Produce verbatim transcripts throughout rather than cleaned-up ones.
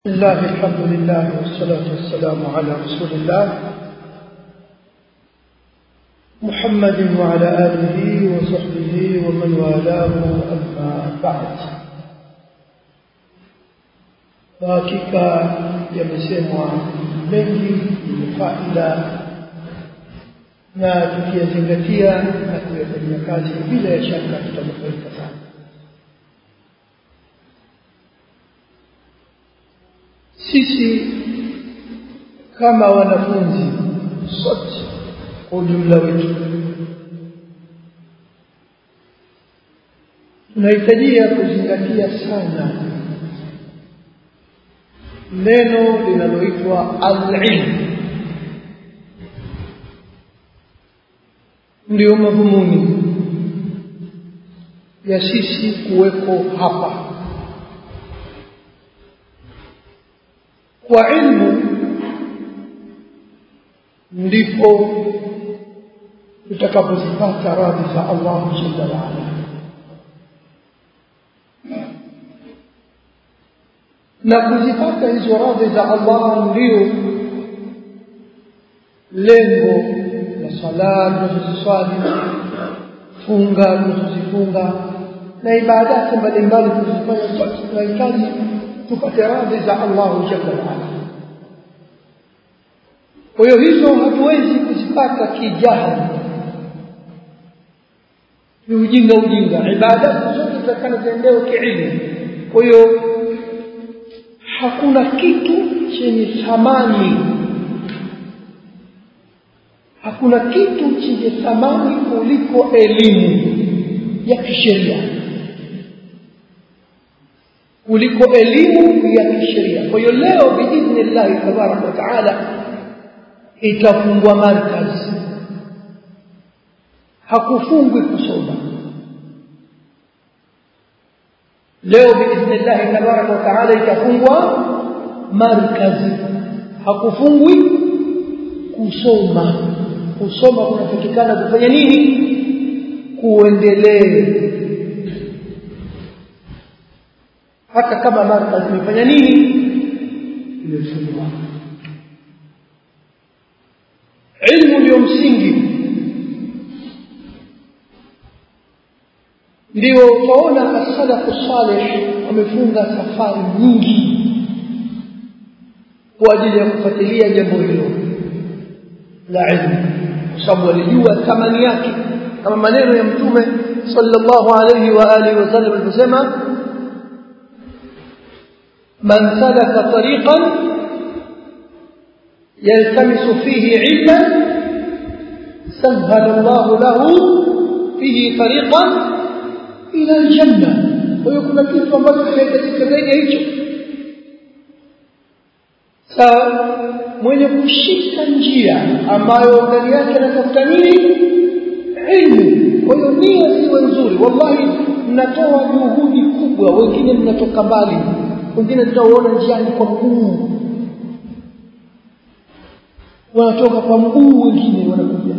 الله الحمد لله والصلاة والسلام على رسول الله محمد وعلى آله وصحبه ومن والاه أما بعد. Hakika yamesemwa mengi yenye faida na tukiyazingatia na kuyafanyia kazi bila ya shaka tutanufaika sana. Sisi kama wanafunzi sote kwa ujumla wetu tunahitajia kuzingatia sana neno linaloitwa al-ilm. Ndio madhumuni ya sisi kuweko hapa. Kwa ilmu ndipo tutakapozipata radhi za Allah Jalla wa Ala. Na kuzipata hizo radhi za Allah ndio lengo la sala tunazosali, funga tunazozifunga na ibadati mbalimbali tunazofanya. Tunahitaji tupate radhi za Allah Jalla wa Ala. Kwa hiyo hizo hatuwezi kuzipata kijahili, ni ujinga ujinga. Ibadati zote zitakana ziendewe kiilmu. Kwa hiyo hakuna kitu chenye thamani, hakuna kitu chenye thamani kuliko elimu ya kisheria, kuliko elimu ya kisheria. Kwa hiyo leo biidhnillah tabaraka wa taala itafungwa markaz. Hakufungwi kusoma. Leo biidhnillah tabaraka wa taala itafungwa markaz. Hakufungwi kusoma. Kusoma kunapatikana kufanya nini? Kuendelee. Hata kama markaz imefanya nini? Imefungwa. Ilmu ndio msingi. Ndio utaona as-salafu salih wamefunga safari nyingi kwa ajili ya kufuatilia jambo hilo la ilmu, kwa sababu walijua thamani yake, kama maneno ya Mtume sallallahu alayhi wa alihi wasallam alisema, man salaka tariqan yaltamisu fihi ilman sahhala Allah lahu fihi tariqan ila aljanna. Kwa hiyo kuna kitu ambacho kinahitajika zaidi ya hicho. Sawa, mwenye kushika njia ambayo ndani yake anatafuta nini? Ilmu. Kwa hiyo nia siwe nzuri. Wallahi mnatoa juhudi kubwa, wengine mnatoka mbali, wengine tutaona njiani kwa mguu, wanatoka kwa mguu, wengine wanakuja,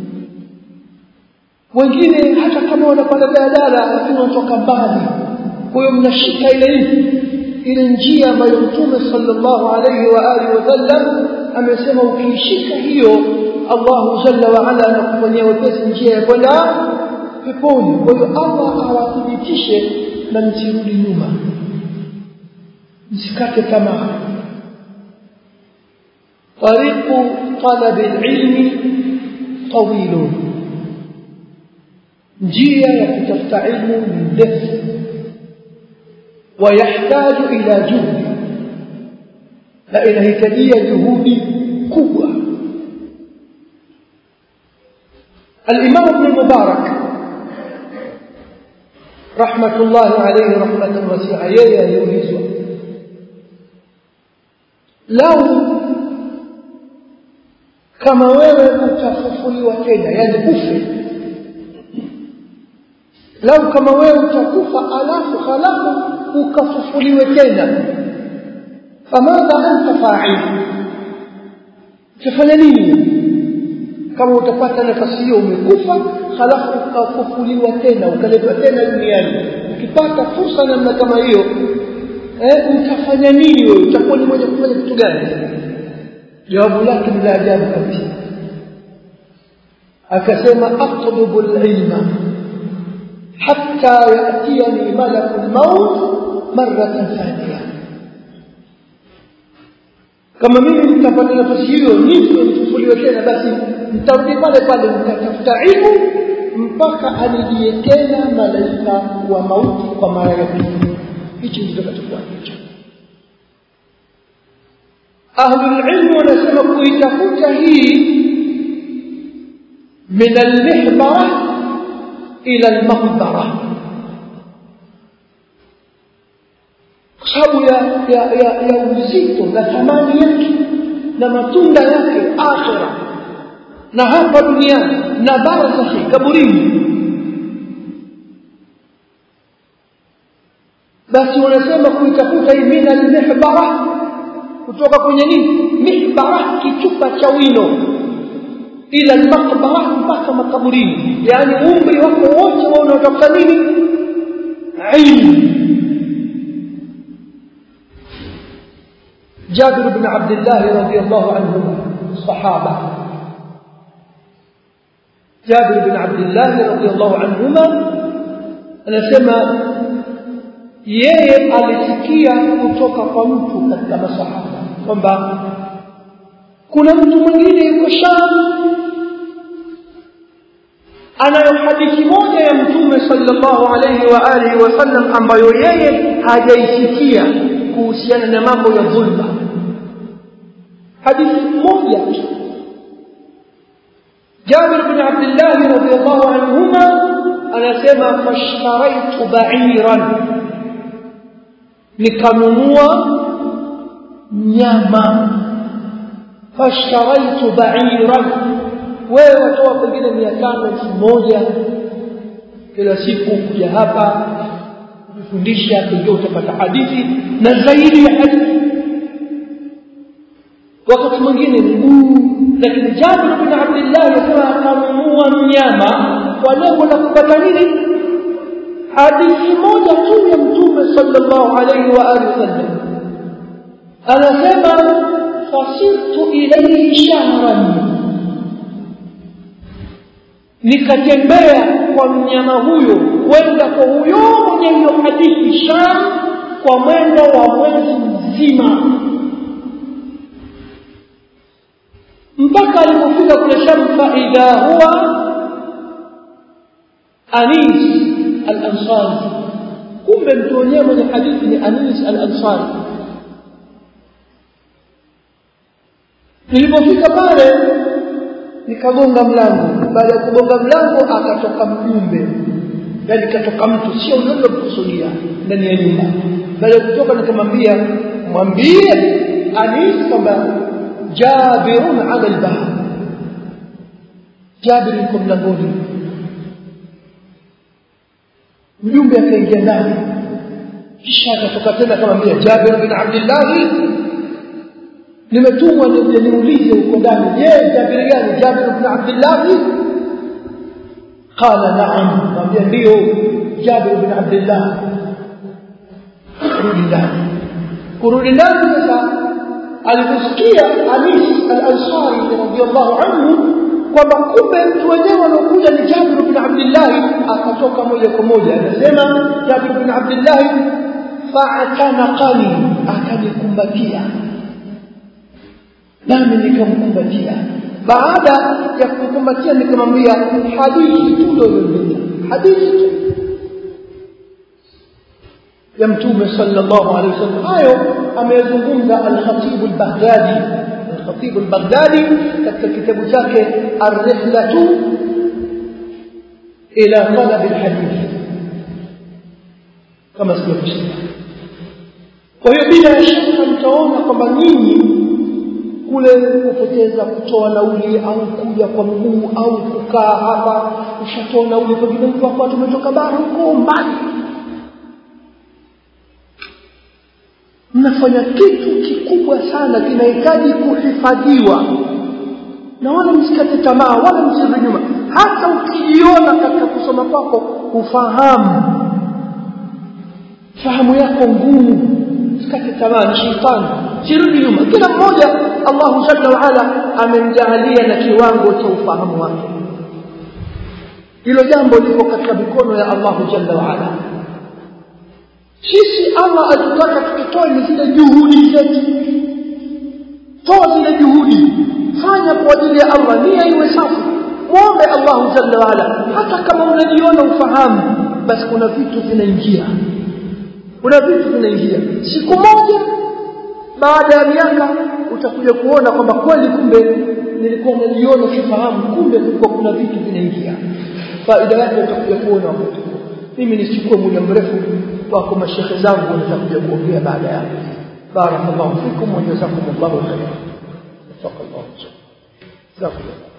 wengine hata kama wanapanda daladala lakini wanatoka mbali. Kwa hiyo mnashika ile ile njia ambayo Mtume sallallahu alayhi wa alihi wasallam amesema ukishika hiyo Allah Jalla wa Ala anakufanyia wepesi njia ya kwenda peponi. Kwa hiyo Allah awathibitishe na msirudi nyuma, msikate tamaa. Tariqu talab al-ilmi tawilun, njia ya kutafuta ilmu ni ndefu, ويحتاج إلى جهد، na inahitajia juhudi kubwa. Al-Imam Ibn Mubarak rahmatullahi alayhi rahmatan wasi'a, yeye aliulizwa, lau kama wewe utafufuliwa tena, yani ufe, lau kama wewe utakufa alafu halafu ukafufuliwe tena, famadha anta fa'il, utafanya nini kama utapata nafasi hiyo? Umekufa halafu ukafufuliwa tena, ukaletwa tena duniani. Ukipata fursa namna kama hiyo, eh utafanya nini wewe, utakuwa ni mwenye kufanya kitu gani? Jawabu lake ni la ajabu kabisa. Akasema aqlubu al-ilma hatta yatiyani malakul maut maratan thaniya. Kama mimi nitapata nafasi hiyo nife nifufuliwe tena, basi nitarudi pale pale nitatafuta ilmu mpaka anijie tena malaika wa mauti kwa mara ya pili. Hichi ndicho kitakachofuata. Ahlul ilm wanasema kuitafuta hii min al-mihbara ila al-maqbara, kwa sababu ya ya ya, ya uzito na thamani yake na matunda yake akhira na hapa duniani na barzakhi kaburini. Basi wanasema kuitafuta hii min al-mihbara, kutoka kwenye nini? Mihbara, kichupa cha wino, ila al-maqbara, mpaka makaburini. Yani umri wako wote wao unatafuta nini? Ilmu. Jabir ibn Abdullah radhiyallahu anhu, sahaba Jabir ibn Abdullah radhiyallahu anhuma anasema yeye alisikia kutoka kwa mtu katika masahaba kwamba kuna mtu mwingine yuko Sham anayo hadithi moja ya Mtume sallallahu alayhi wa alihi wasallam ambayo yeye hajaisikia kuhusiana na mambo ya dhulma. Hadithi moja tu. Jabir ibn Abdullah radhiyallahu anhuma anasema fashtaraitu ba'iran, nikanunua nyama. Fashtaraitu ba'iran, wewe watoa pengine mia tano elfu moja kila siku kuja hapa kufundisha, pengine utapata hadithi na zaidi ya hadithi, wakati mwingine mguu. Lakini Jabir bin Abdullah yasema akanunua mnyama kwa lengo la kupata nini? Hadithi moja tu ya Mtume sallallahu alayhi wa alihi wasallam. Anasema fasirtu ilayhi shahran, nikatembea kwa mnyama huyo kwenda kwa huyo mwenye hiyo hadithi Sham kwa mwendo wa mwezi mzima, mpaka alipofika kule Sham. Fa idha huwa Anis al-Ansari, kumbe mtu mwenyewe mwenye hadithi ni Anis al-Ansari. Nilipofika pale nikagonga mlango. Baada ya kugonga mlango akatoka mjumbe, yani katoka mtu, sio yule mkusudia, ndani ya nyumba. Baada ya kutoka nikamwambia, mwambie Anis kwamba Jabirun ala al-bahr, Jabir yuko mlangoni. Mjumbe akaingia ndani, kisha akatoka tena akamwambia, Jabir bin Abdullah, nimetumwa nije niulize uko ndani. Je, Jabir gani? Jabir bin Abdullah? Qala na'am, mwambie ndio Jabir bin Abdullah. Rudi ndani. Kurudi ndani sasa, aliposikia Anis al-Ansari radhiyallahu anhu kwamba kumbe mtu wenyewe anakuja ni Jabir bin Abdullah, akatoka moja kwa moja. Anasema Jabir bin Abdullah fa'atanaqani, akanikumbatia nami nikamkumbatia. Baada ya kukumbatia nikamwambia hadithi tu ndio, hadithi tu ya Mtume sallallahu alayhi wasallam. Hayo amezungumza al-Khatib al-Baghdadi, al-Khatib al-Baghdadi katika kitabu chake Ar-Rihlatu ila Talab al-Hadith, kama sivyo. Kwa hiyo bila shaka mtaona kwamba nyinyi kule kupoteza kutoa nauli au kuja kwa mguu au kukaa hapa, ushatoa nauli kwa vile mtu wako tumetoka bara huko mbali, mnafanya kitu kikubwa sana kinahitaji kuhifadhiwa, na wala msikate tamaa wala msirudi nyuma. Hata ukijiona katika kusoma kwako ufahamu fahamu yako ngumu, msikate tamaa, ni shetani, sirudi nyuma. Kila mmoja Allah Jalla wa Ala amemjalia na kiwango cha ufahamu wake. Hilo jambo liko katika mikono ya Allah Jalla wa Ala. Sisi Allah atutaka tutoe zile juhudi zetu. Toa zile juhudi, fanya kwa ajili ya Allah, nia iwe safi. Muombe Allah Jalla wa Ala. Hata kama unajiona ufahamu, basi kuna vitu vinaingia. Kuna vitu vinaingia. Siku moja baada ya miaka utakuja kuona kwamba kweli kumbe nilikuwa najiona sifahamu, kumbe kulikuwa kuna vitu vinaingia. Faida yake utakuja kuona wakati. Mimi nisichukue muda mrefu wako mashekhe zangu watakuja kuongea baada ya. Barakallahu fikum wa jazakumullahu khairan. Tafadhali.